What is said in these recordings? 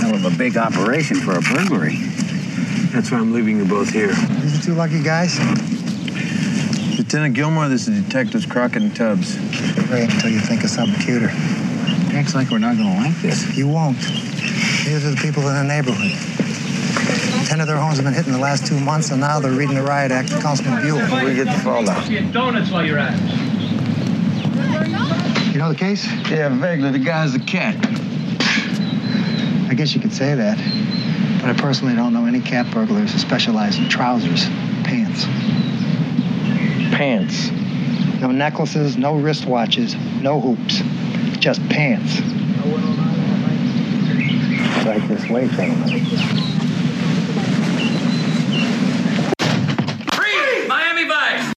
Hell of a big operation for a burglary. That's why I'm leaving you both here. These are two lucky guys. Lieutenant Gilmore, this is Detectives Crockett and Tubbs. Wait until you think of something cuter. Acts like we're not gonna like this. You won't. These are the people in the neighborhood. 10 of their homes have been hit in the last 2 months, and now they're reading the riot act to Councilman Buell. Where you get the phone now? Get donuts while you're at it. You know the case? Yeah, vaguely. The guy's a cat. I guess you could say that. But I personally don't know any cat burglars who specialize in trousers, pants. Pants. No necklaces, no wristwatches, no hoops. Just pants. Right this way, gentlemen. Freeze! Miami Vice!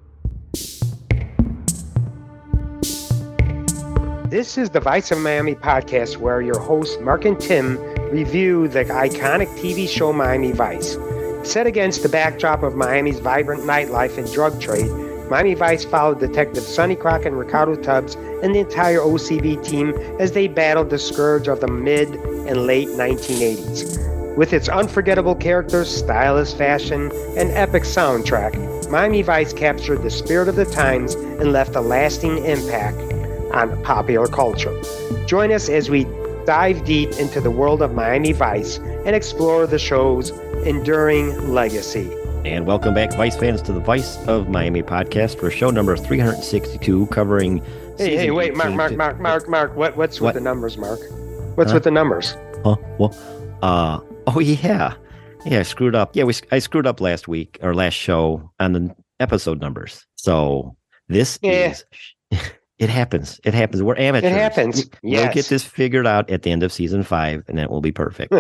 This is the Vice of Miami podcast, where your hosts Mark and Tim review the iconic TV show Miami Vice. Set against the backdrop of Miami's vibrant nightlife and drug trade, Miami Vice followed Detectives Sonny Crockett and Ricardo Tubbs and the entire OCB team as they battled the scourge of the mid and late 1980s. With its unforgettable characters, stylish fashion, and epic soundtrack, Miami Vice captured the spirit of the times and left a lasting impact on popular culture. Join us as we dive deep into the world of Miami Vice and explore the show's enduring legacy. And welcome back, Vice fans, to the Vice of Miami podcast for show number 362, covering... Hey, wait, Mark, what's with the numbers, Mark? What's with the numbers? Huh? Well, oh, yeah. Yeah, I screwed up. Yeah, I screwed up last week, or last show, on the episode numbers. So, this is... It happens. It happens. We're amateurs. It happens. Yes. We'll get this figured out at the end of season 5, and that will be perfect.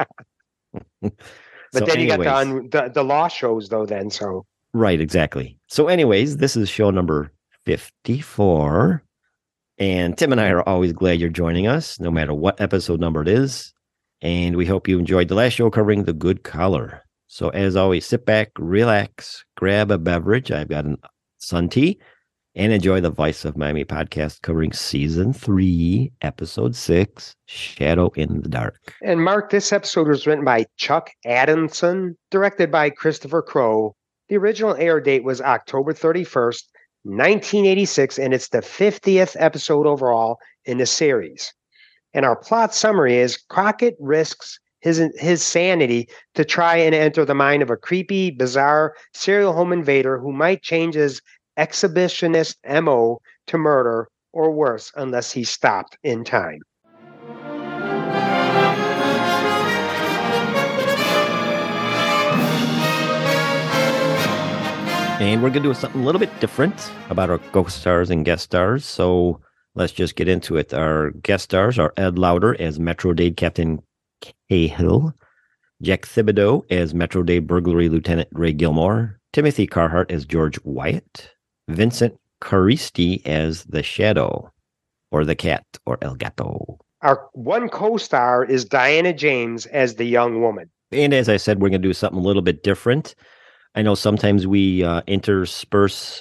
But then you got the law shows, though, then, so... Right, exactly. So anyways, this is show number 54, and Tim and I are always glad you're joining us, no matter what episode number it is, and we hope you enjoyed the last show covering The Good Color. So as always, sit back, relax, grab a beverage. I've got an sun tea, and enjoy the Vice of Miami podcast covering Season 3, Episode 6, Shadow in the Dark. And Mark, this episode was written by Chuck Adamson, directed by Christopher Crowe. The original air date was October 31st, 1986, and it's the 50th episode overall in the series. And our plot summary is Crockett risks his sanity to try and enter the mind of a creepy, bizarre serial home invader who might change his exhibitionist MO to murder or worse unless he's stopped in time. And we're going to do something a little bit different about our ghost stars and guest stars. So let's just get into it. Our guest stars are Ed Lauder as Metro Dade Captain Cahill, Jack Thibodeau as Metro Dade Burglary Lieutenant Ray Gilmore, Timothy Carhart as George Wyatt, Vincent Caristi as the Shadow, or the Cat, or El Gato. Our one co-star is Diana James as the young woman. And as I said, we're going to do something a little bit different. I know sometimes we intersperse,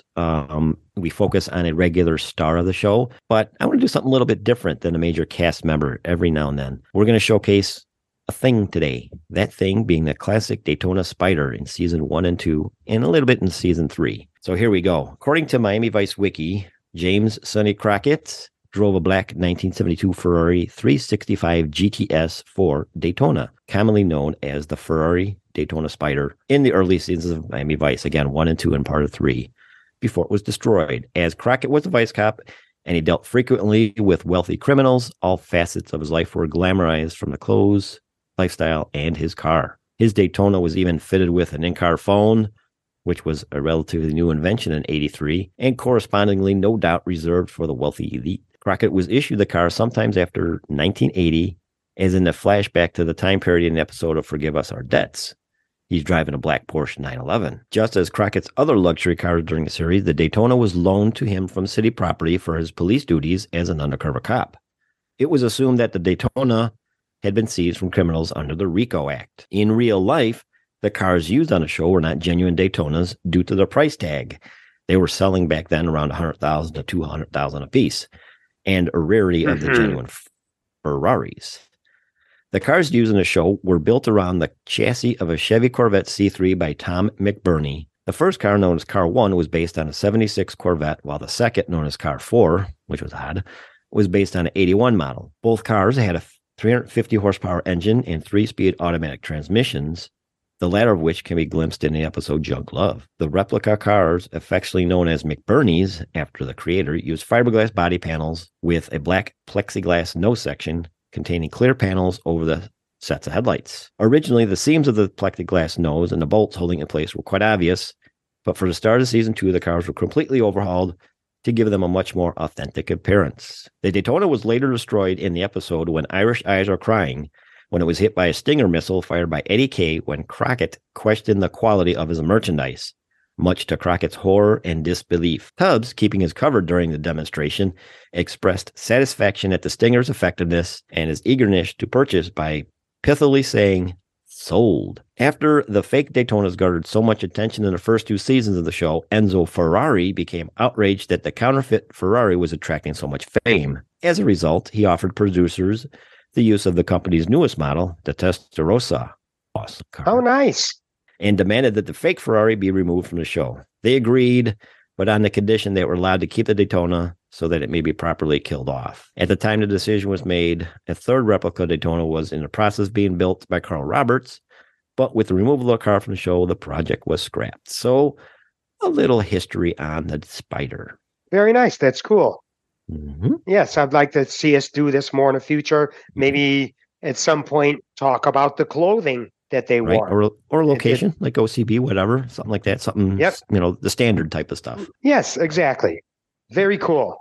we focus on a regular star of the show, but I want to do something a little bit different than a major cast member every now and then. We're going to showcase a thing today, that thing being the classic Daytona Spider in season 1 and 2, and a little bit in season 3. So here we go. According to Miami Vice Wiki, James Sonny Crockett drove a black 1972 Ferrari 365 GTS for Daytona, commonly known as the Ferrari Daytona Spider, in the early seasons of Miami Vice, again, 1 and 2 and part of 3, before it was destroyed. As Crockett was a vice cop, and he dealt frequently with wealthy criminals, all facets of his life were glamorized from the clothes, lifestyle, and his car. His Daytona was even fitted with an in-car phone, which was a relatively new invention in '83, and correspondingly no doubt reserved for the wealthy elite. Crockett was issued the car sometimes after 1980, as in the flashback to the time period in the episode of Forgive Us Our Debts. He's driving a black Porsche 911. Just as Crockett's other luxury cars during the series, the Daytona was loaned to him from city property for his police duties as an undercover cop. It was assumed that the Daytona had been seized from criminals under the RICO Act. In real life, the cars used on the show were not genuine Daytonas due to the price tag. They were selling back then around $100,000 to $200,000 a piece, and a rarity of the genuine Ferraris. The cars used in the show were built around the chassis of a Chevy Corvette C3 by Tom McBurney. The first car, known as Car 1, was based on a 76 Corvette, while the second, known as Car 4, which was odd, was based on an 81 model. Both cars had a 350 horsepower engine and 3-speed automatic transmissions, the latter of which can be glimpsed in the episode Junk Love. The replica cars, affectionately known as McBurneys, after the creator, used fiberglass body panels with a black plexiglass nose section containing clear panels over the sets of headlights. Originally, the seams of the plexiglass nose and the bolts holding it in place were quite obvious, but for the start of season 2, the cars were completely overhauled to give them a much more authentic appearance. The Daytona was later destroyed in the episode When Irish Eyes Are Crying, when it was hit by a Stinger missile fired by Eddie Kay when Crockett questioned the quality of his merchandise, much to Crockett's horror and disbelief. Tubbs, keeping his cover during the demonstration, expressed satisfaction at the Stinger's effectiveness and his eagerness to purchase by pithily saying, "Sold." After the fake Daytonas garnered so much attention in the first 2 seasons of the show, Enzo Ferrari became outraged that the counterfeit Ferrari was attracting so much fame. As a result, he offered producers the use of the company's newest model, the Testarossa, awesome car. Oh, nice. And demanded that the fake Ferrari be removed from the show. They agreed, but on the condition they were allowed to keep the Daytona so that it may be properly killed off. At the time the decision was made, a third replica Daytona was in the process of being built by Carl Roberts, but with the removal of the car from the show, the project was scrapped. So, a little history on the Spider. Very nice. That's cool. Mm-hmm. Yes, I'd like to see us do this more in the future. Maybe at some point talk about the clothing that they Right, wore. or location, like OCB, whatever, something like that, something, Yep. The standard type of stuff. Yes, exactly. Very cool.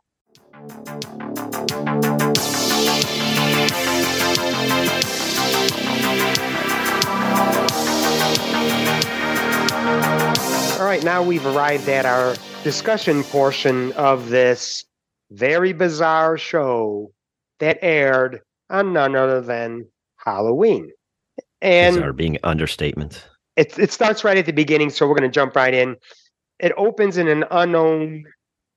All right, now we've arrived at our discussion portion of this very bizarre show that aired on none other than Halloween. And Bizarre being an understatement. it starts right at the beginning, so we're going to jump right in. It opens in an unknown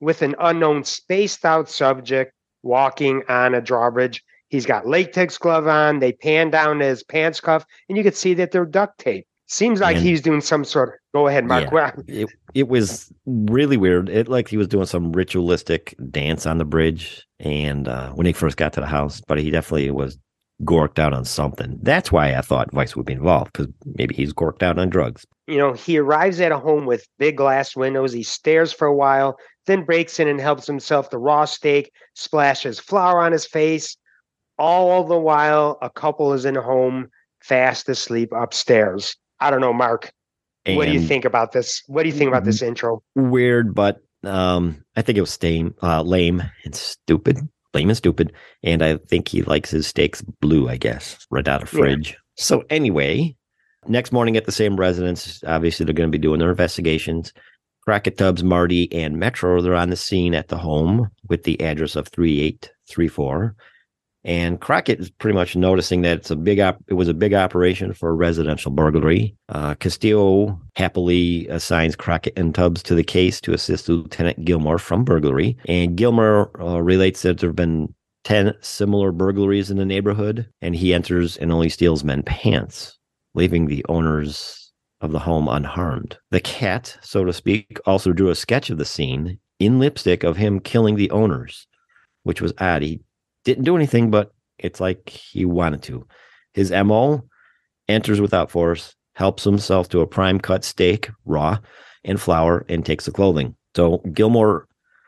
spaced out subject walking on a drawbridge. He's got latex glove on. They pan down his pants cuff, and you can see that they're duct tape. Seems like And- he's doing some sort of. Go ahead, Mark. Yeah, it was really weird. It like he was doing some ritualistic dance on the bridge, and when he first got to the house, but he definitely was gorked out on something. That's why I thought Vice would be involved, because maybe he's gorked out on drugs. He arrives at a home with big glass windows. He stares for a while, then breaks in and helps himself to raw steak, splashes flour on his face. All the while, a couple is in a home, fast asleep upstairs. I don't know, Mark. What do you And think about this? What do you think about this intro? Weird, but I think it was lame and stupid. Lame and stupid. And I think he likes his steaks blue, I guess, right out of fridge. So anyway, next morning at the same residence, obviously they're going to be doing their investigations. Crockett, Tubbs, Marty, and Metro, they're on the scene at the home with the address of 3834. And Crockett is pretty much noticing that it was a big operation for a residential burglary. Castillo happily assigns Crockett and Tubbs to the case to assist Lieutenant Gilmore from burglary. And Gilmore relates that there have been 10 similar burglaries in the neighborhood, and he enters and only steals men's pants, leaving the owners of the home unharmed. The cat, so to speak, also drew a sketch of the scene in lipstick of him killing the owners, which was odd. He didn't do anything, but it's like he wanted to. His MO: enters without force, helps himself to a prime cut steak, raw, and flour, and takes the clothing. So Gilmore,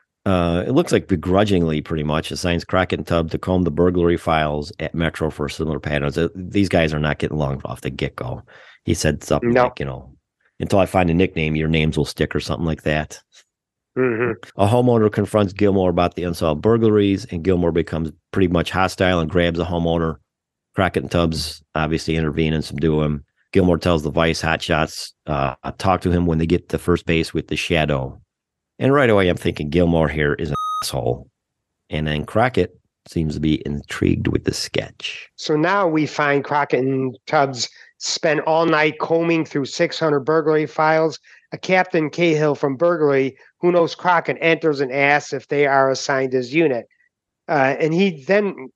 it looks like begrudgingly pretty much, assigns Crockett and Tubbs to comb the burglary files at Metro for similar patterns. These guys are not getting along off the get-go. He said something like, until I find a nickname, your names will stick or something like that. Mm-hmm. A homeowner confronts Gilmore about the unsolved burglaries, and Gilmore becomes pretty much hostile and grabs the homeowner. Crockett and Tubbs obviously intervene and subdue him. Gilmore tells the Vice hotshots talk to him when they get to first base with the Shadow. And right away, I'm thinking Gilmore here is an asshole. And then Crockett seems to be intrigued with the sketch. So now we find Crockett and Tubbs spent all night combing through 600 burglary files. A Captain Cahill from burglary, who knows Crockett, enters and asks if they are assigned his unit. And he then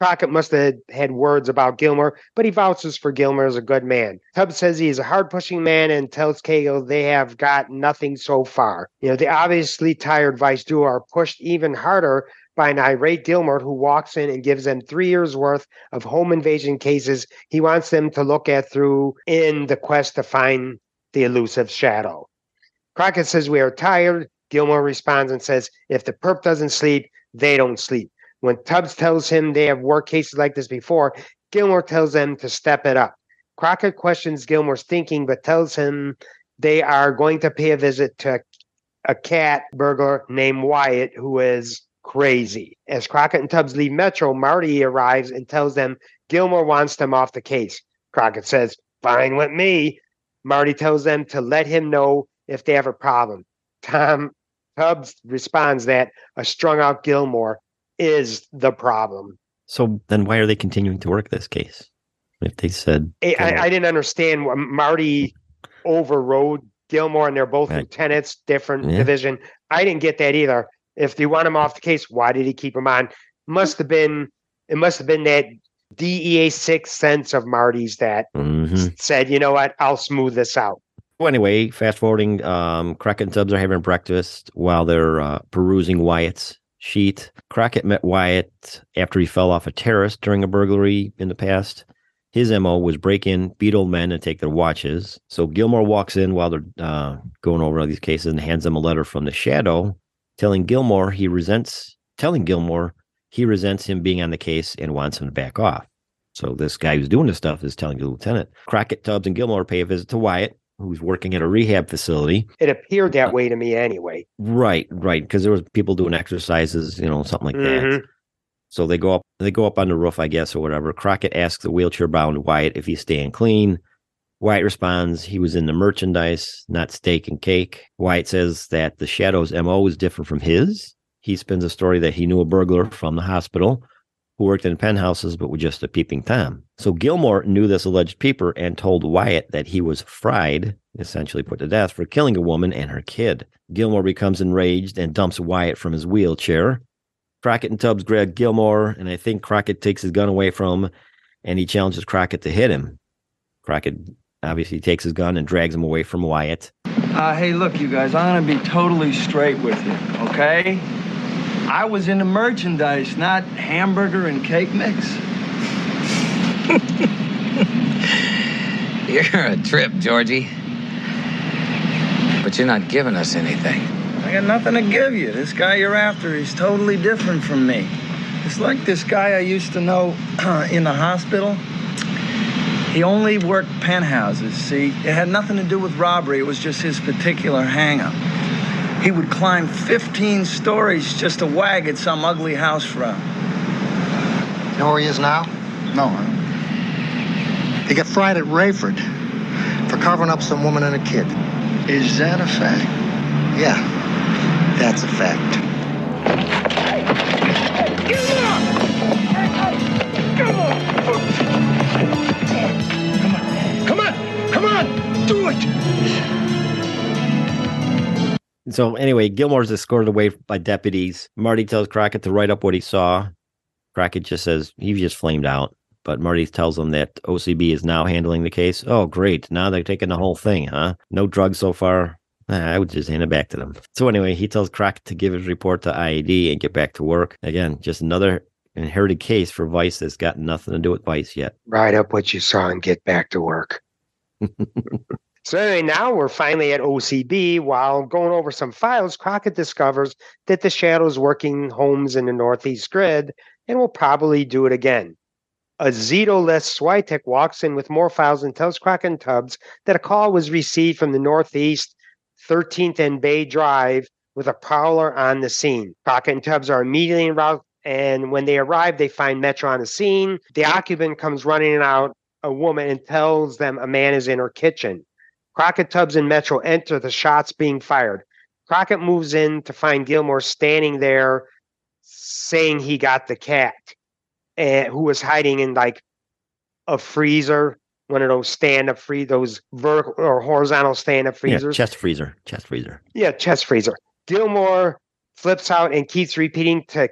Crockett must have had words about Gilmore, but he vouches for Gilmore as a good man. Tubbs says he is a hard-pushing man and tells Cagle they have got nothing so far. The obviously tired Vice duo are pushed even harder by an irate Gilmore who walks in and gives them 3 years' worth of home invasion cases he wants them to look at through in the quest to find the elusive Shadow. Crockett says we are tired. Gilmore responds and says if the perp doesn't sleep, they don't sleep. When Tubbs tells him they have worked cases like this before, Gilmore tells them to step it up. Crockett questions Gilmore's thinking, but tells him they are going to pay a visit to a cat burglar named Wyatt, who is crazy. As Crockett and Tubbs leave Metro, Marty arrives and tells them Gilmore wants them off the case. Crockett says, fine with me. Marty tells them to let him know if they have a problem. Tubbs responds that a strung-out Gilmore is the problem. So then why are they continuing to work this case? If they said... I didn't understand. Marty overrode Gilmore, and they're both lieutenants, different division. I didn't get that either. If you want him off the case, why did he keep him on? It must have been that DEA sixth sense of Marty's that said, you know what, I'll smooth this out. Well, anyway, fast forwarding, Crockett and Tubbs are having breakfast while they're perusing Wyatt's sheet. Crockett met Wyatt after he fell off a terrace during a burglary in the past. His MO was break in, beat old men, and take their watches. So Gilmore walks in while they're going over all these cases and hands them a letter from the Shadow, telling Gilmore he resents him being on the case and wants him to back off. So this guy who's doing this stuff is telling the lieutenant. Crockett, Tubbs, and Gilmore pay a visit to Wyatt, who's working at a rehab facility. It appeared that way to me anyway. Right, because there was people doing exercises, something like that. So they go up on the roof, I guess, or whatever. Crockett asks the wheelchair-bound Wyatt if he's staying clean. Wyatt responds he was in the merchandise, not steak and cake. Wyatt says that the Shadow's MO is different from his. He spins a story that he knew a burglar from the hospital who worked in penthouses but was just a peeping Tom. So Gilmore knew this alleged peeper and told Wyatt that he was fried, essentially put to death, for killing a woman and her kid. Gilmore becomes enraged and dumps Wyatt from his wheelchair. Crockett and Tubbs grab Gilmore, and I think Crockett takes his gun away from him, and he challenges Crockett to hit him. Crockett obviously takes his gun and drags him away from Wyatt. Hey, look, you guys, I'm going to be totally straight with you, okay? I was into merchandise, not hamburger and cake mix. You're a trip, Georgie. But you're not giving us anything. I got nothing to give you. This guy you're after, he's totally different from me. It's like this guy I used to know in the hospital. He only worked penthouses, see? It had nothing to do with robbery. It was just his particular hang-up. He would climb 15 stories just to wag at some ugly house front. You know where he is now? No, I don't. He got fried at Rayford for covering up some woman and a kid. Is that a fact? Yeah, that's a fact. Come on, do it! So anyway, Gilmore's escorted away by deputies. Marty tells Crockett to write up what he saw. Crockett just says he just flamed out. But Marty tells him that OCB is now handling the case. Oh, great. Now they're taking the whole thing, huh? No drugs so far. I would just hand it back to them. So anyway, he tells Crockett to give his report to IAD and get back to work. Again, just another inherited case for Vice that's got nothing to do with Vice yet. Write up what you saw and get back to work. So anyway, now we're finally at OCB. While going over some files, Crockett discovers that the Shadow's working homes in the Northeast Grid and will probably do it again. A Zito-less Switek walks in with more files and tells Crockett and Tubbs that a call was received from the Northeast 13th and Bay Drive with a prowler on the scene. Crockett and Tubbs are immediately en route, and when they arrive, they find Metro on the scene. The occupant comes running out, a woman, and tells them a man is in her kitchen. Crockett, Tubbs, and Metro enter the shots being fired. Crockett moves in to find Gilmore standing there saying he got the cat, who was hiding in like a freezer, one of those stand-up those vertical or horizontal stand-up freezers. Yeah, chest freezer. Yeah, chest freezer. Gilmore flips out and keeps repeating to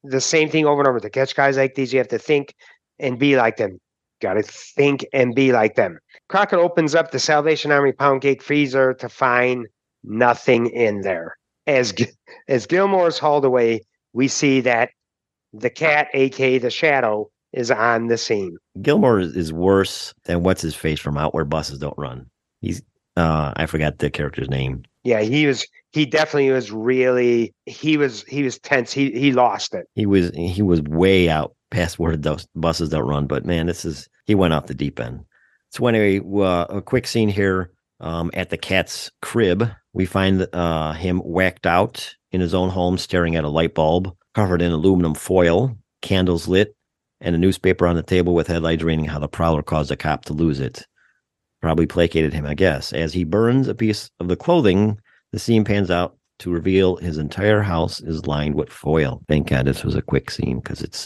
the same thing over and over. To catch guys like these, you have to think and be like them. Got to think and be like them. Crockett opens up the Salvation Army pound cake freezer to find nothing in there. As Gilmore is hauled away, we see that the cat, aka the Shadow, is on the scene. Gilmore is worse than what's his face from Out Where Buses Don't Run. He's I forgot the character's name. Yeah, he definitely was really he was tense. He lost it. He was way out past where those buses don't run, but man, he went off the deep end. So anyway, a quick scene here at the cat's crib. We find him whacked out in his own home, staring at a light bulb covered in aluminum foil, candles lit, and a newspaper on the table with headlines reading how the prowler caused a cop to lose it. Probably placated him, I guess. As he burns a piece of the clothing, the scene pans out to reveal his entire house is lined with foil. Thank God this was a quick scene because it's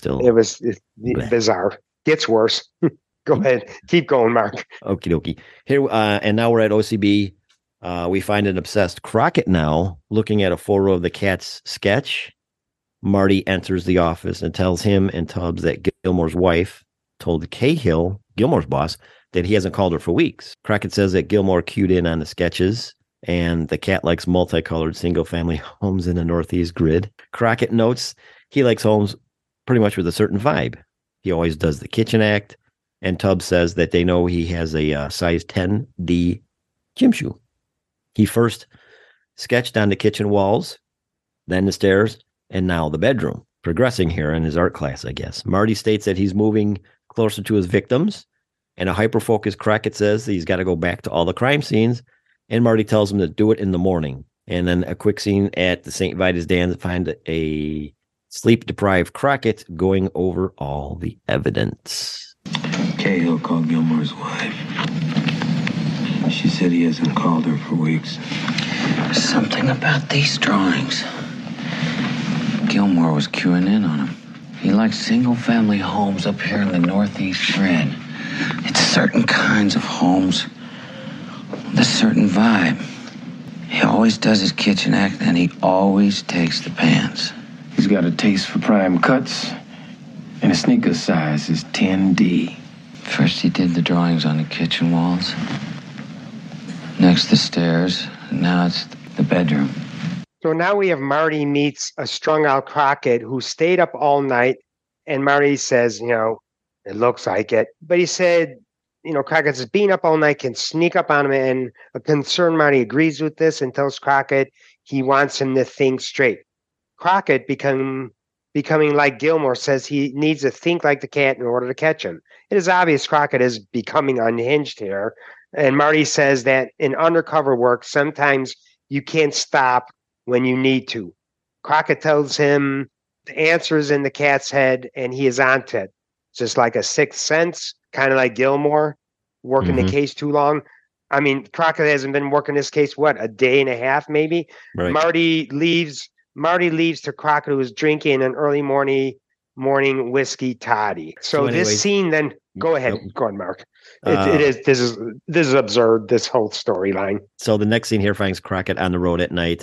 bizarre. Gets worse. Go ahead. Keep going, Mark. Okie dokie. Here, and now we're at OCB. We find an obsessed Crockett now looking at a photo of the cat's sketch. Marty enters the office and tells him and Tubbs that Gilmore's wife told Cahill, Gilmore's boss, that he hasn't called her for weeks. Crockett says that Gilmore cued in on the sketches and the cat likes multicolored single-family homes in the Northeast grid. Crockett notes he likes homes pretty much with a certain vibe. He always does the kitchen act, and Tubbs says that they know he has a size 10D gym shoe. He first sketched on the kitchen walls, then the stairs, and now the bedroom, progressing here in his art class, I guess. Marty states that he's moving closer to his victims, and a hyper-focused Crockett says that he's got to go back to all the crime scenes, and Marty tells him to do it in the morning. And then a quick scene at the St. Vitus Dam to find a sleep-deprived Crockett going over all the evidence. Cahill called Gilmore's wife. She said he hasn't called her for weeks. Something about these drawings. Gilmore was queuing in on him. He likes single-family homes up here in the Northeast grid. It's certain kinds of homes with a certain vibe. He always does his kitchen act, and he always takes the pants. He's got a taste for prime cuts, and his sneaker size is 10D. First he did the drawings on the kitchen walls. Next the stairs, and now it's the bedroom. So now we have Marty meets a strung-out Crockett who stayed up all night, and Marty says, it looks like it. But he said, Crockett says being up all night can sneak up on him, and a concerned Marty agrees with this and tells Crockett he wants him to think straight. Crockett, becoming like Gilmore, says he needs to think like the cat in order to catch him. It is obvious Crockett is becoming unhinged here, and Marty says that in undercover work, sometimes you can't stop when you need to. Crockett tells him the answer is in the cat's head, and he is onto it. It's just like a sixth sense, kind of like Gilmore working the case too long. I mean, Crockett hasn't been working this case, a day and a half, maybe? Right. Marty leaves to Crockett, who is drinking an early morning whiskey toddy. So anyways, this scene then, go ahead, Mark. This is absurd, this whole storyline. So the next scene here finds Crockett on the road at night.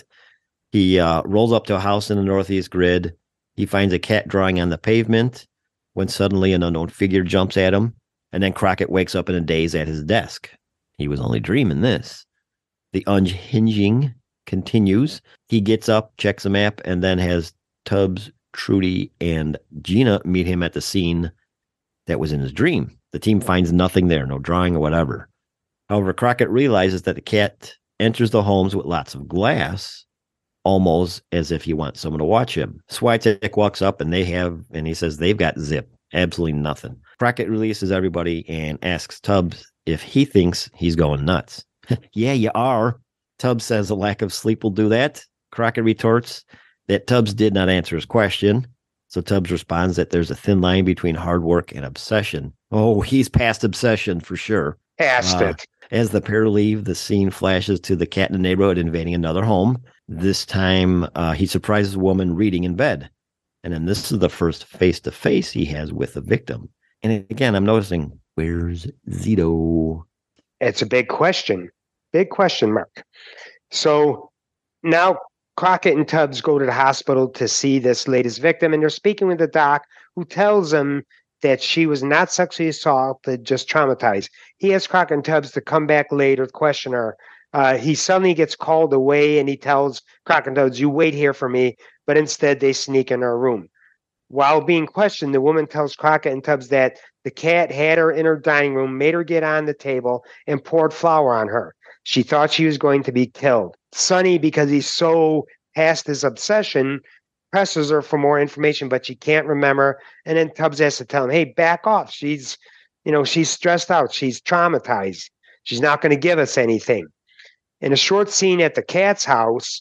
He rolls up to a house in the Northeast grid. He finds a cat drawing on the pavement when suddenly an unknown figure jumps at him, and then Crockett wakes up in a daze at his desk. He was only dreaming this. The unhinging continues. He gets up, checks a map, and then has Tubbs, Trudy, and Gina meet him at the scene that was in his dream. The team finds nothing there, no drawing or whatever. However, Crockett realizes that the cat enters the homes with lots of glass, almost as if he wants someone to watch him. Switek walks up and he says they've got zip, absolutely nothing. Crockett releases everybody and asks Tubbs if he thinks he's going nuts. Yeah, you are. Tubbs says a lack of sleep will do that. Crockett retorts that Tubbs did not answer his question. So Tubbs responds that there's a thin line between hard work and obsession. Oh, he's past obsession for sure. Past it. As the pair leave, the scene flashes to the cat in the neighborhood invading another home. This time, he surprises a woman reading in bed. And then this is the first face-to-face he has with the victim. And again, I'm noticing, where's Zito? It's a big question. Big question mark. So now Crockett and Tubbs go to the hospital to see this latest victim, and they're speaking with the doc, who tells them that she was not sexually assaulted, just traumatized. He asks Crockett and Tubbs to come back later to question her. He suddenly gets called away, and he tells Crockett and Tubbs, "You wait here for me," but instead they sneak in her room. While being questioned, the woman tells Crockett and Tubbs that the cat had her in her dining room, made her get on the table, and poured flour on her. She thought she was going to be killed. Sonny, because he's so past his obsession, presses her for more information, but she can't remember. And then Tubbs has to tell him, "Hey, back off. She's stressed out. She's traumatized. She's not going to give us anything." In a short scene at the cat's house,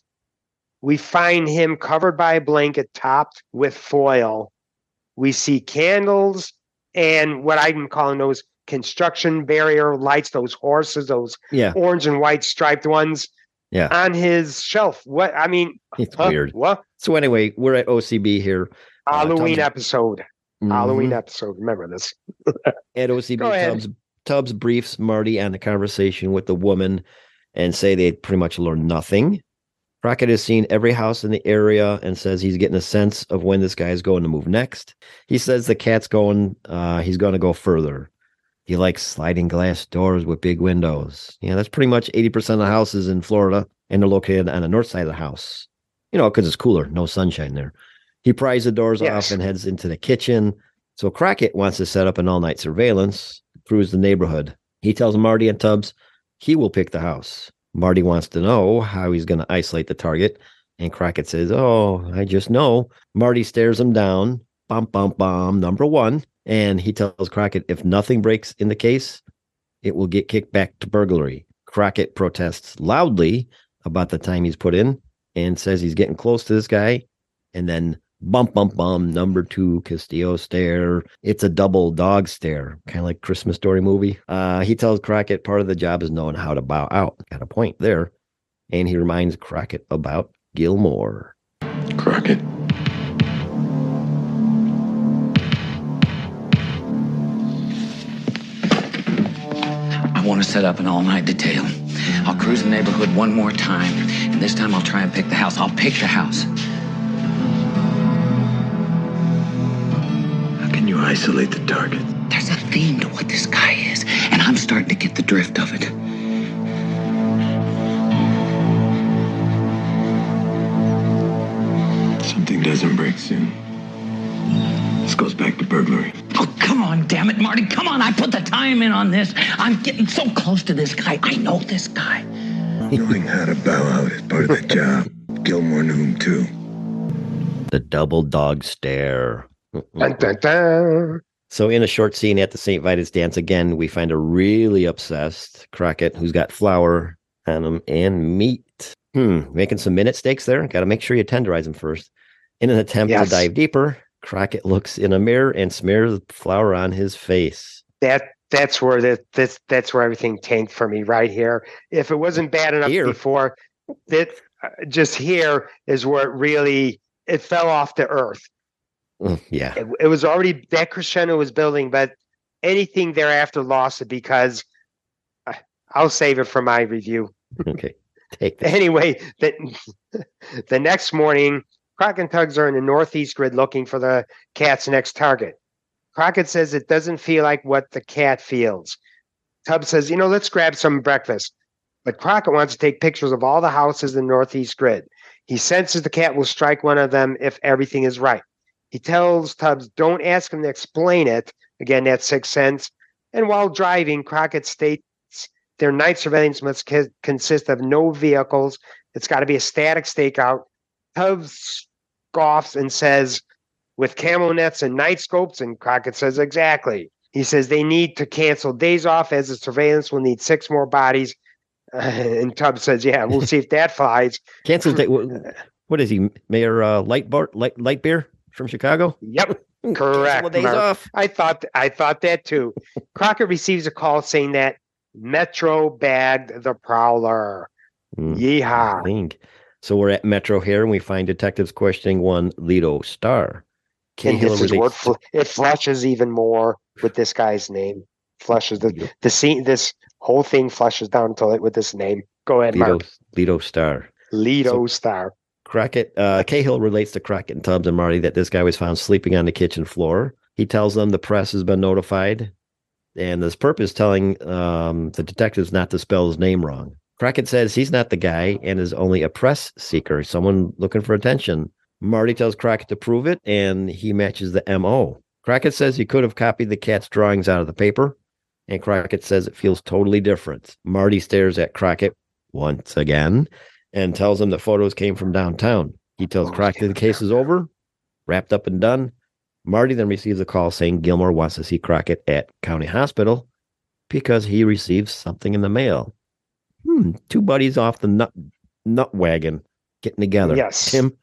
we find him covered by a blanket topped with foil. We see candles and what I'm calling those construction barrier lights, those horses, those orange and white striped ones on his shelf. What? I mean, it's weird. What? So anyway, we're at OCB here. Halloween episode. Halloween episode. Remember this. At OCB, Tubbs briefs Marty on the conversation with the woman and say they pretty much learned nothing. Crockett has seen every house in the area and says he's getting a sense of when this guy is going to move next. He says the cat's he's going to go further. He likes sliding glass doors with big windows. Yeah, that's pretty much 80% of the houses in Florida, and they're located on the north side of the house. Because it's cooler, no sunshine there. He pries the doors off and heads into the kitchen. So Crockett wants to set up an all-night surveillance, cruise the neighborhood. He tells Marty and Tubbs he will pick the house. Marty wants to know how he's going to isolate the target, and Crockett says, "Oh, I just know." Marty stares him down. Bum, bum, bum, number one. And he tells Crockett if nothing breaks in the case, it will get kicked back to burglary. Crockett protests loudly about the time he's put in and says he's getting close to this guy. And then bump, bump, bum, number two, Castillo stare. It's a double dog stare, kind of like Christmas Story movie. He tells Crockett part of the job is knowing how to bow out. Got a point there. And he reminds Crockett about Gilmore. Crockett. I want to set up an all-night detail. I'll cruise the neighborhood one more time, and this time I'll try and pick the house. I'll pick the house. How can you isolate the target? There's a theme to what this guy is, and I'm starting to get the drift of it. Something doesn't break soon. This goes back to burglary. Oh, come on, damn it, Marty. Come on, I put the time in on this. I'm getting so close to this guy. I know this guy. Knowing how to bow out is part of the job. Gilmore knew him too. The double dog stare. Dun, dun, dun. So in a short scene at the St. Vitus dance, again, we find a really obsessed Crockett who's got flour on him and meat. Making some minute steaks there. Got to make sure you tenderize them first. In an attempt to dive deeper, Crockett looks in a mirror and smears flour on his face. That's where that's where everything tanked for me right here. If it wasn't bad enough before, that just here is where it fell off to earth. Yeah, it was already that crescendo was building, but anything thereafter lost it because I'll save it for my review. Okay, take that. Anyway, the next morning, Crockett and Tubbs are in the northeast grid looking for the cat's next target. Crockett says it doesn't feel like what the cat feels. Tubbs says, let's grab some breakfast. But Crockett wants to take pictures of all the houses in the northeast grid. He senses the cat will strike one of them if everything is right. He tells Tubbs, don't ask him to explain it. Again, that's Sixth Sense. And while driving, Crockett states their night surveillance must consist of no vehicles. It's got to be a static stakeout. Tubbs scoffs and says, with camo nets and night scopes, and Crockett says, exactly. He says they need to cancel days off as the surveillance will need 6 more bodies. And Tubbs says, yeah, we'll see if that flies. Cancel day. What is he, Mayor Lightbeer from Chicago? Yep, correct. Days off. I thought that too. Crockett receives a call saying that Metro bagged the prowler. Yeehaw. So we're at Metro here, and we find detectives questioning one Leto Starr. And this is what it flushes even more with this guy's name. Flushes the scene. This whole thing flushes down until it with this name. Go ahead, Mark. Leto Starr. Starr. Cahill relates to Crockett and Tubbs and Marty that this guy was found sleeping on the kitchen floor. He tells them the press has been notified, and this purpose telling the detectives not to spell his name wrong. Crockett says he's not the guy and is only a press seeker, someone looking for attention. Marty tells Crockett to prove it, and he matches the MO. Crockett says he could have copied the cat's drawings out of the paper, and Crockett says it feels totally different. Marty stares at Crockett once again and tells him the photos came from downtown. He tells Crockett the case is over, wrapped up and done. Marty then receives a call saying Gilmore wants to see Crockett at County Hospital because he receives something in the mail. Two buddies off the nut wagon getting together. Yes. Tim?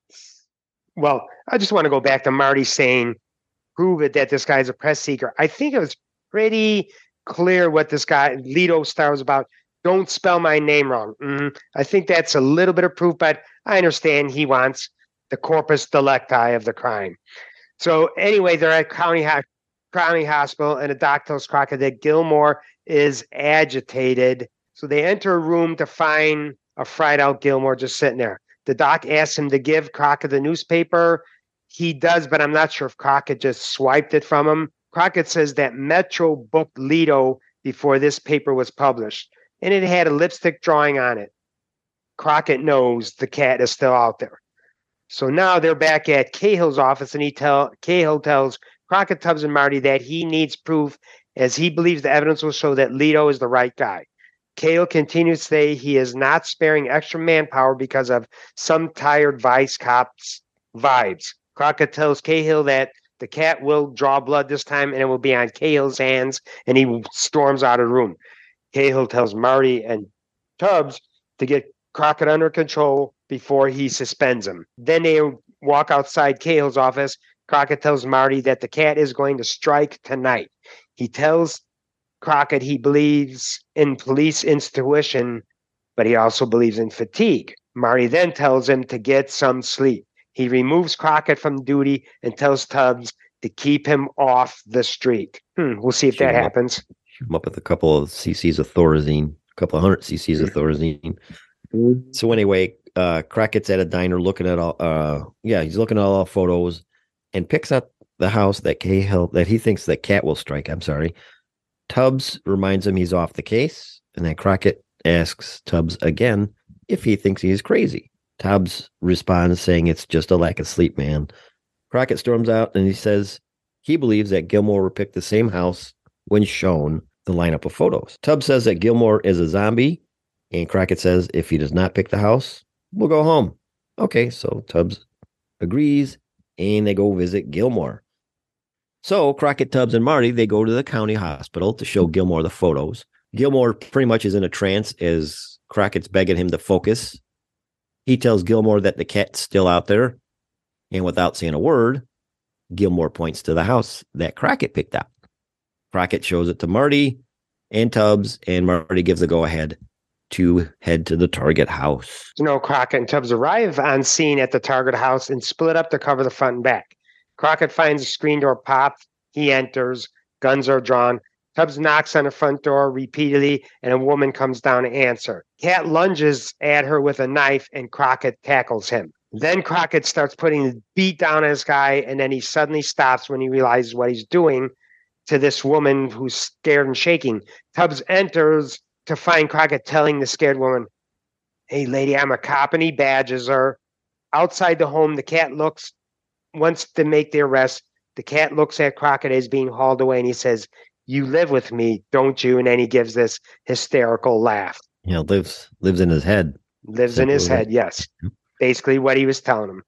Well, I just want to go back to Marty saying, prove it that this guy's a press seeker. I think it was pretty clear what this guy, Lido Star, was about. Don't spell my name wrong. I think that's a little bit of proof, but I understand he wants the corpus delicti of the crime. So anyway, they're at County Hospital, and the doc tells Crockett that Gilmore is agitated. So they enter a room to find a fried out Gilmore just sitting there. The doc asks him to give Crockett the newspaper. He does, but I'm not sure if Crockett just swiped it from him. Crockett says that Metro booked Lido before this paper was published, and it had a lipstick drawing on it. Crockett knows the cat is still out there. So now they're back at Cahill's office, and Cahill tells Crockett, Tubbs, and Marty that he needs proof, as he believes the evidence will show that Lido is the right guy. Cahill continues to say he is not sparing extra manpower because of some tired vice cops' vibes. Crockett tells Cahill that the cat will draw blood this time, and it will be on Cahill's hands, and he storms out of the room. Cahill tells Marty and Tubbs to get Crockett under control before he suspends him. Then they walk outside Cahill's office. Crockett tells Marty that the cat is going to strike tonight. He tells Crockett he believes in police intuition, but he also believes in fatigue. Marty then tells him to get some sleep. He removes Crockett from duty and tells Tubbs to keep him off the street. We'll see if that happens. Shoot him up with a couple of cc's of Thorazine, a couple of 100 cc's of Thorazine. So anyway, Crockett's at a diner looking at he's looking at all photos and picks up the house that he thinks that cat will strike. I'm sorry. Tubbs reminds him he's off the case, and then Crockett asks Tubbs again if he thinks he is crazy. Tubbs responds saying it's just a lack of sleep, man. Crockett storms out and he says he believes that Gilmore picked the same house when shown the lineup of photos. Tubbs says that Gilmore is a zombie, and Crockett says if he does not pick the house, we'll go home. Okay, so Tubbs agrees, and they go visit Gilmore. So Crockett, Tubbs, and Marty, they go to the county hospital to show Gilmore the photos. Gilmore pretty much is in a trance as Crockett's begging him to focus. He tells Gilmore that the cat's still out there, and without saying a word, Gilmore points to the house that Crockett picked out. Crockett shows it to Marty and Tubbs, and Marty gives the go-ahead to head to the target house. Crockett and Tubbs arrive on scene at the target house and split up to cover the front and back. Crockett finds a screen door popped. He enters. Guns are drawn. Tubbs knocks on the front door repeatedly, and a woman comes down to answer. Cat lunges at her with a knife, and Crockett tackles him. Then Crockett starts putting the beat down on this guy, and then he suddenly stops when he realizes what he's doing to this woman who's scared and shaking. Tubbs enters to find Crockett telling the scared woman, "Hey, lady, I'm a cop," and he badges her. Outside the home, the cat wants to make the arrest. The cat looks at Crockett as being hauled away, and he says, "You live with me, don't you?" And then he gives this hysterical laugh. Lives in his head. Lives in his head, yes. Basically what he was telling him.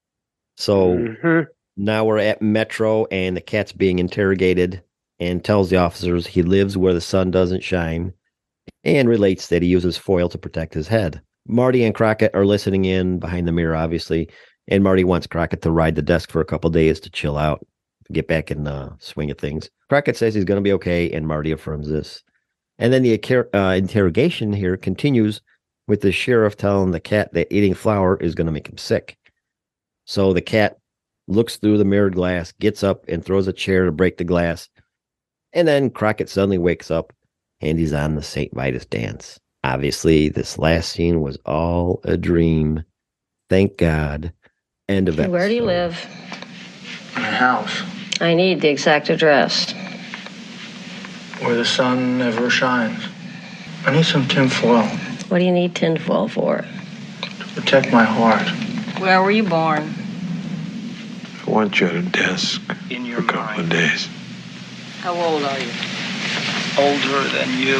So now we're at Metro, and the cat's being interrogated and tells the officers he lives where the sun doesn't shine and relates that he uses foil to protect his head. Marty and Crockett are listening in behind the mirror, obviously, and Marty wants Crockett to ride the desk for a couple days to chill out, to get back in the swing of things. Crockett says he's going to be okay, and Marty affirms this. And then the interrogation here continues with the sheriff telling the cat that eating flour is going to make him sick. So the cat looks through the mirrored glass, gets up, and throws a chair to break the glass. And then Crockett suddenly wakes up, and he's on the St. Vitus dance. Obviously, this last scene was all a dream. Thank God. End of Okay, where do you episode. live? In a house I need the exact address. where the sun never shines. I need some tinfoil What do you need tinfoil for? to protect my heart. Where were you born? I want you at a desk In for your a couple of mind. days. How old are you? Older than you.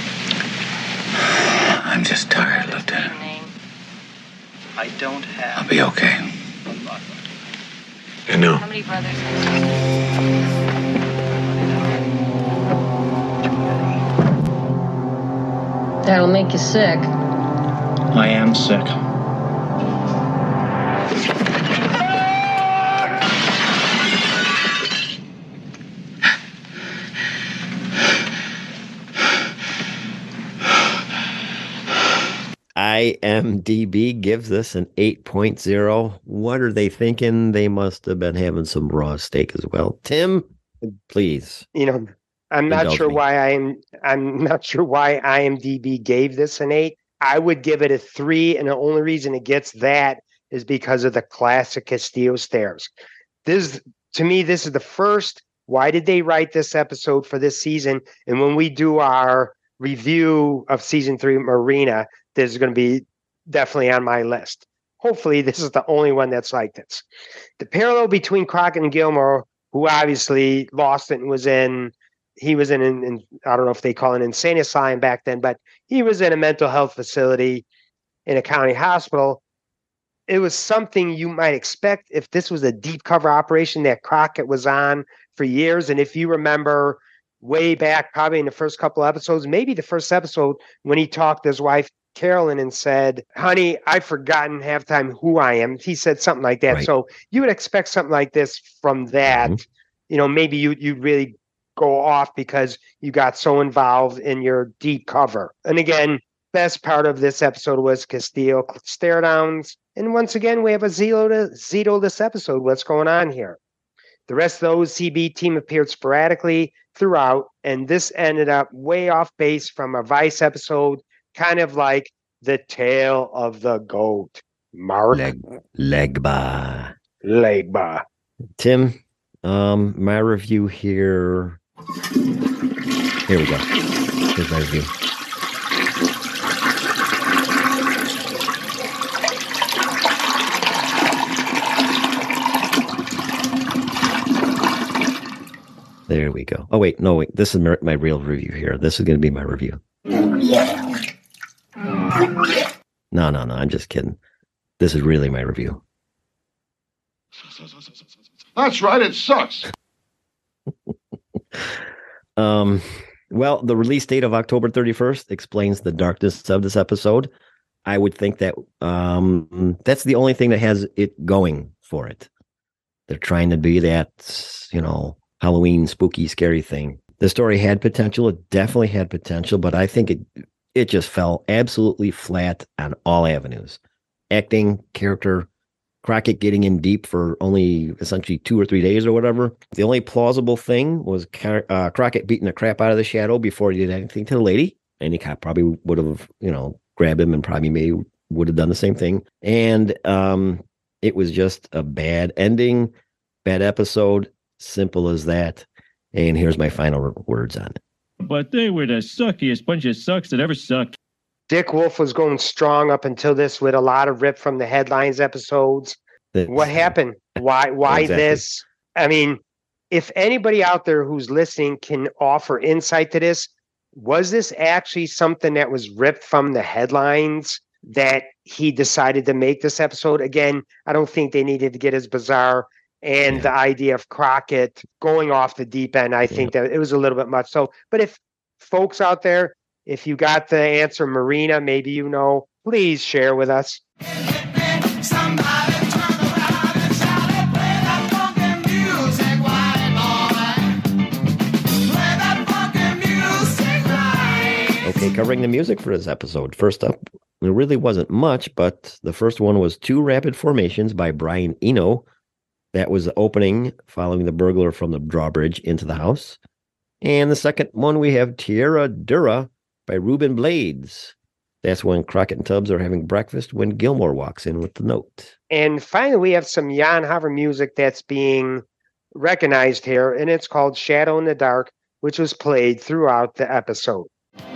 I'm just tired, Your Lieutenant. name? I don't have. I'll be okay. I know. How many brothers and sisters? That'll make you sick. I am sick. IMDb gives this an 8.0. What are they thinking? They must have been having some raw steak as well. Tim, please. You know, I'm not Indulge sure me. why I'm not sure why IMDb gave this an 8. I would give it a 3, and the only reason it gets that is because of the classic Castillo stairs. This, to me, this is the first. Why did they write this episode for this season? And when we do our review of season 3 Marina, this is going to be definitely on my list. Hopefully, this is the only one that's like this. The parallel between Crockett and Gilmore, who obviously lost it and was in, he was in I don't know if they call it insane asylum back then, but he was in a mental health facility in a county hospital. It was something you might expect if this was a deep cover operation that Crockett was on for years. And if you remember way back, probably in the first couple of episodes, maybe the first episode, when he talked to his wife, Carolyn, and said, honey, I've forgotten half time who I am. He said something like that. Right. So you would expect something like this from that. Mhm. You know, maybe you'd really go off because you got so involved in your deep cover. And again, best part of this episode was Castillo stare downs. And once again, we have a Zito this episode. What's going on here? The rest of the OCB team appeared sporadically throughout, and this ended up way off base from a Vice episode, kind of like the Tale of the Goat. Mark Legba. Legba. Tim, my review here. Here we go. Here's my review. There we go. Oh, wait. No, wait. This is my real review here. This is going to be my review. No. I'm just kidding. This is really my review. That's right, it sucks. Well, the release date of October 31st explains the darkness of this episode. I would think that that's the only thing that has it going for it. They're trying to be that, Halloween spooky, scary thing. The story had potential. It definitely had potential, but I think it just fell absolutely flat on all avenues. Acting, character, Crockett getting in deep for only essentially 2 or 3 days or whatever. The only plausible thing was Crockett beating the crap out of the Shadow before he did anything to the lady. Any cop probably would have, grabbed him and probably would have done the same thing. And it was just a bad ending, bad episode. Simple as that. And here's my final words on it. But they were the suckiest bunch of sucks that ever sucked. Dick Wolf was going strong up until this with a lot of rip from the headlines episodes. What happened? Why Exactly. this? I mean, if anybody out there who's listening can offer insight to this, was this actually something that was ripped from the headlines that he decided to make this episode? Again, I don't think they needed to get as bizarre. And the idea of Crockett going off the deep end, I think that it was a little bit much. So, but if folks out there, if you got the answer, Marina, maybe please share with us. Okay, covering the music for this episode. First up, there really wasn't much, but the first one was Two Rapid Formations by Brian Eno. That was the opening following the burglar from the drawbridge into the house. And the second one, we have Tierra Dura by Ruben Blades. That's when Crockett and Tubbs are having breakfast when Gilmore walks in with the note. And finally, we have some Jan Haver music that's being recognized here, and it's called Shadow in the Dark, which was played throughout the episode.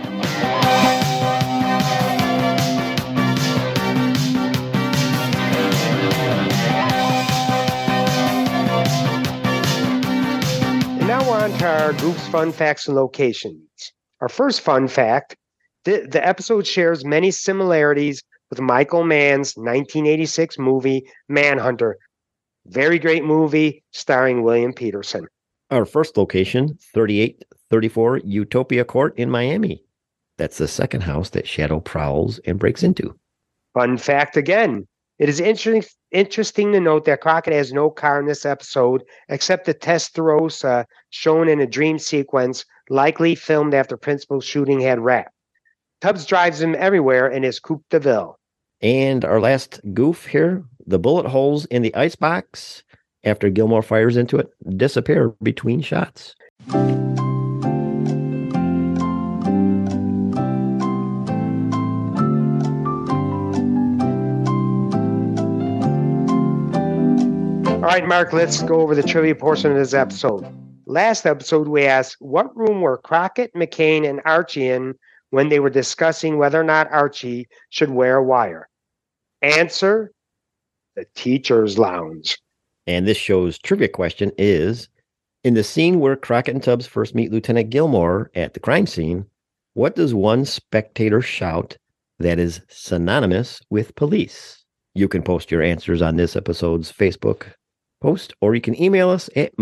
And now we're on to our Goof's Fun Facts and Locations. Our first fun fact, the episode shares many similarities with Michael Mann's 1986 movie, Manhunter. Very great movie starring William Peterson. Our first location, 3834 Utopia Court in Miami. That's the second house that Shadow prowls and breaks into. Fun fact again. It is interesting to note that Crockett has no car in this episode except the Testarossa shown in a dream sequence, likely filmed after Principal's shooting had wrapped. Tubbs drives him everywhere in his Coupe de Ville. And our last goof here, the bullet holes in the icebox after Gilmore fires into it disappear between shots. All right, Mark, let's go over the trivia portion of this episode. Last episode, we asked, what room were Crockett, McCain, and Archie in when they were discussing whether or not Archie should wear a wire? Answer, the teacher's lounge. And this show's trivia question is, in the scene where Crockett and Tubbs first meet Lieutenant Gilmore at the crime scene, what does one spectator shout that is synonymous with police? You can post your answers on this episode's Facebook post, or you can email us at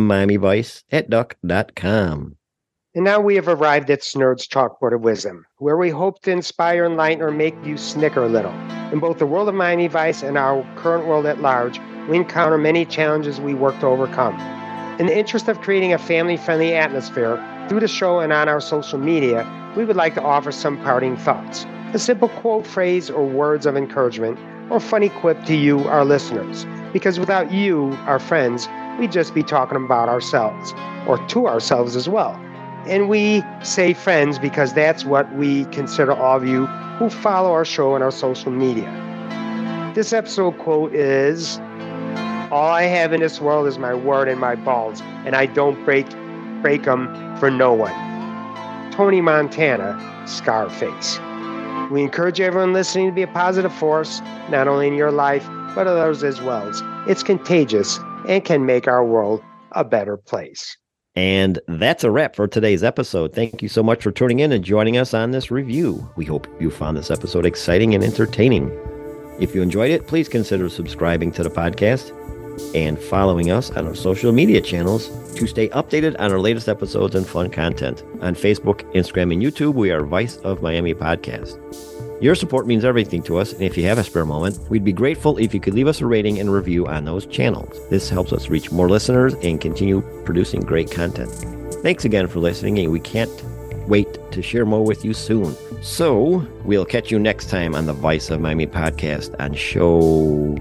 miamivice@duck.com. And now we have arrived at Snurd's Chalkboard of Wisdom, where we hope to inspire, enlighten, or make you snicker a little. In both the world of Miami Vice and our current world at large, we encounter many challenges we work to overcome. In the interest of creating a family-friendly atmosphere, through the show and on our social media, we would like to offer some parting thoughts. A simple quote, phrase, or words of encouragement, or funny quip to you, our listeners. Because without you, our friends, we'd just be talking about ourselves, or to ourselves as well. And we say friends because that's what we consider all of you who follow our show and our social media. This episode quote is, all I have in this world is my word and my balls, and I don't break them for no one. Tony Montana, Scarface. We encourage everyone listening to be a positive force, not only in your life, but others as well. It's contagious and can make our world a better place. And that's a wrap for today's episode. Thank you so much for tuning in and joining us on this review. We hope you found this episode exciting and entertaining. If you enjoyed it, please consider subscribing to the podcast and following us on our social media channels to stay updated on our latest episodes and fun content. On Facebook, Instagram, and YouTube, we are Vice of Miami Podcast. Your support means everything to us, and if you have a spare moment, we'd be grateful if you could leave us a rating and review on those channels. This helps us reach more listeners and continue producing great content. Thanks again for listening, and we can't wait to share more with you soon. So, we'll catch you next time on the Vice of Miami Podcast on show...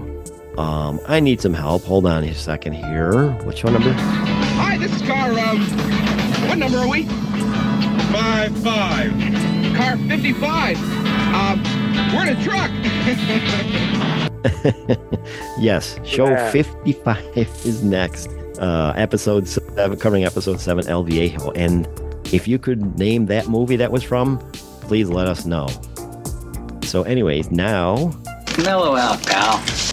I need some help. Hold on a second here. Which one number? Hi, this is car, what number are we? 55. Car 55. We're in a truck. Yes, show 55 is next. Episode 7, covering episode 7, El Viejo. And if you could name that movie that was from, please let us know. So anyways, now... Mellow out, pal.